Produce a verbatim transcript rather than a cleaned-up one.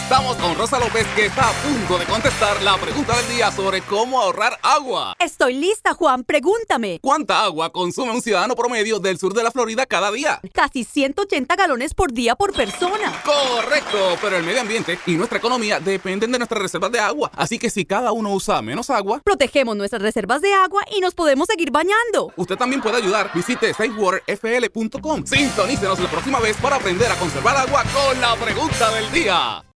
Estamos con Rosa López, que está a punto de contestar la pregunta del día sobre cómo ahorrar agua. Estoy lista, Juan. Pregúntame. ¿Cuánta agua consume un ciudadano promedio del sur de la Florida cada día? Casi ciento ochenta galones por día por persona. Correcto, pero el medio ambiente y nuestra economía dependen de nuestras reservas de agua. Así que si cada uno usa menos agua, protegemos nuestras reservas de agua y nos podemos seguir bañando. Usted también puede ayudar. Visite safe water f l punto com. Sintonícenos la próxima vez para aprender a conservar agua con la pregunta del día.